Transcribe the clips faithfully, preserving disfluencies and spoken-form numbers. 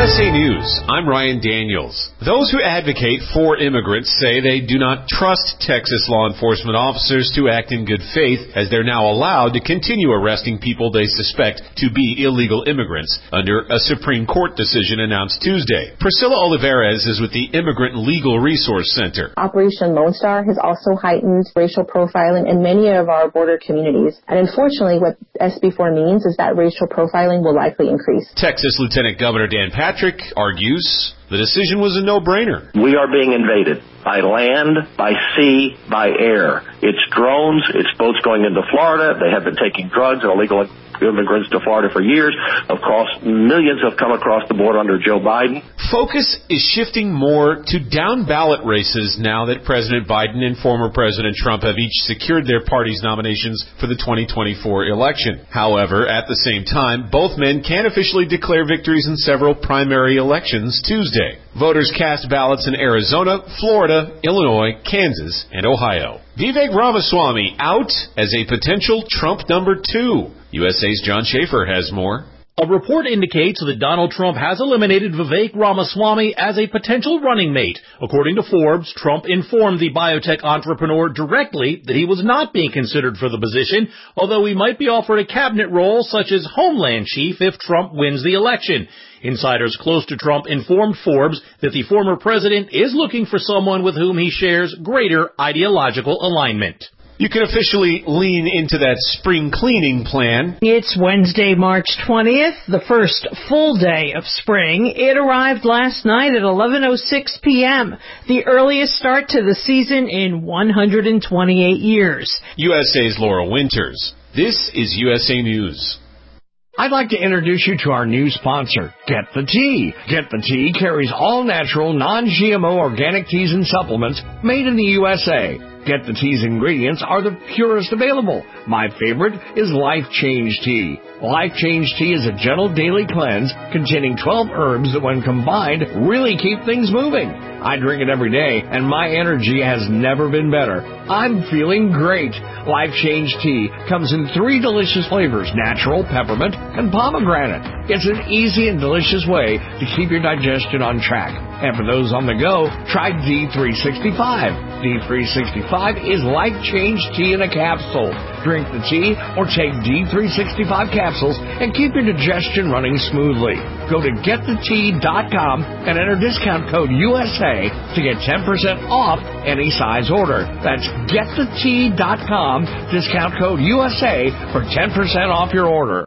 S A News, I'm Ryan Daniels. Those who advocate for immigrants say they do not trust Texas law enforcement officers to act in good faith, as they're now allowed to continue arresting people they suspect to be illegal immigrants under a Supreme Court decision announced Tuesday. Priscilla Olivares is with the Immigrant Legal Resource Center. Operation Lone Star has also heightened racial profiling in many of our border communities. And unfortunately, what S B four means is that racial profiling will likely increase. Texas Lieutenant Governor Dan Patrick argues the decision was a no-brainer. We are being invaded by land, by sea, by air. It's drones, it's boats going into Florida. They have been taking drugs and illegal immigrants to Florida for years. Of course, millions have come across the border under Joe Biden. Focus is shifting more to down-ballot races now that President Biden and former President Trump have each secured their party's nominations for the twenty twenty-four election. However, at the same time, both men can officially declare victories in several primary elections Tuesday. Voters cast ballots in Arizona, Florida, Illinois, Kansas, and Ohio. Vivek Ramaswamy out as a potential Trump number two. U S A's John Schaefer has more. A report indicates that Donald Trump has eliminated Vivek Ramaswamy as a potential running mate. According to Forbes, Trump informed the biotech entrepreneur directly that he was not being considered for the position, although he might be offered a cabinet role such as Homeland Chief if Trump wins the election. Insiders close to Trump informed Forbes that the former president is looking for someone with whom he shares greater ideological alignment. You can officially lean into that spring cleaning plan. It's Wednesday, March twentieth, the first full day of spring. It arrived last night at eleven oh six p.m., the earliest start to the season in one hundred twenty-eight years. U S A's Laura Winters. This is U S A News. I'd like to introduce you to our new sponsor, Get the Tea. Get the Tea carries all natural, non-G M O organic teas and supplements made in the U S A. Get the Tea's ingredients are the purest available. My favorite is Life Change Tea. Life Change Tea is a gentle daily cleanse containing twelve herbs that when combined really keep things moving. I drink it every day and my energy has never been better. I'm feeling great. Life Change Tea comes in three delicious flavors, natural, peppermint, and pomegranate. It's an easy and delicious way to keep your digestion on track. And for those on the go, try D three sixty-five. D three sixty-five is Life Change Tea in a capsule. Drink the tea or take D three sixty-five capsules and keep your digestion running smoothly. Go to get the tea dot com and enter discount code U S A to get ten percent off any size order. That's get the tea dot com, discount code U S A for ten percent off your order.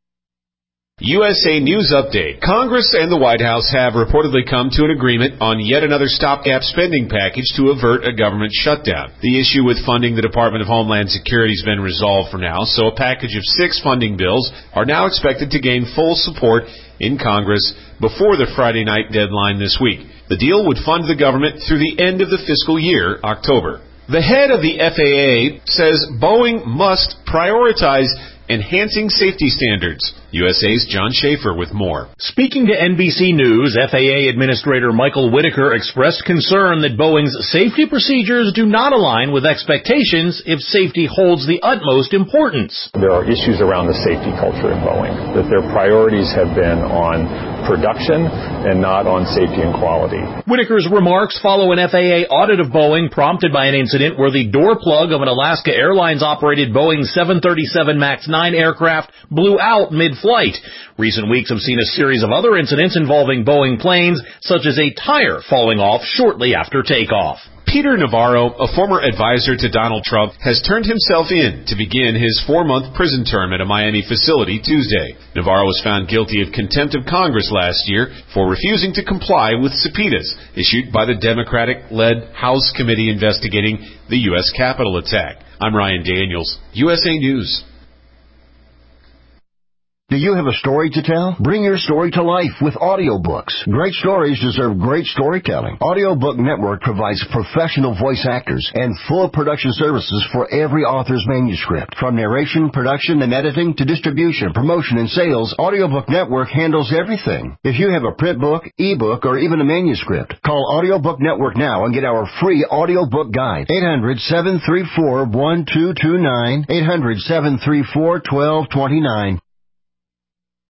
U S A News Update. Congress and the White House have reportedly come to an agreement on yet another stopgap spending package to avert a government shutdown. The issue with funding the Department of Homeland Security has been resolved for now, so a package of six funding bills are now expected to gain full support in Congress before the Friday night deadline this week. The deal would fund the government through the end of the fiscal year, October. The head of the F A A says Boeing must prioritize enhancing safety standards. U S A's John Schaefer with more. Speaking to N B C News, F A A Administrator Michael Whitaker expressed concern that Boeing's safety procedures do not align with expectations if safety holds the utmost importance. There are issues around the safety culture in Boeing, that their priorities have been on production and not on safety and quality. Whitaker's remarks follow an F A A audit of Boeing prompted by an incident where the door plug of an Alaska Airlines operated Boeing seven thirty-seven MAX nine aircraft blew out mid-flight. Recent weeks have seen a series of other incidents involving Boeing planes, such as a tire falling off shortly after takeoff. Peter Navarro, a former advisor to Donald Trump, has turned himself in to begin his four-month prison term at a Miami facility Tuesday. Navarro was found guilty of contempt of Congress last year for refusing to comply with subpoenas issued by the Democratic-led House committee investigating the U S Capitol attack. I'm Ryan Daniels, U S A News. Do you have a story to tell? Bring your story to life with audiobooks. Great stories deserve great storytelling. Audiobook Network provides professional voice actors and full production services for every author's manuscript. From narration, production, and editing to distribution, promotion, and sales, Audiobook Network handles everything. If you have a print book, ebook, or even a manuscript, call Audiobook Network now and get our free audiobook guide. eight hundred, seven three four, one two two nine, eight hundred, seven three four, one two two nine.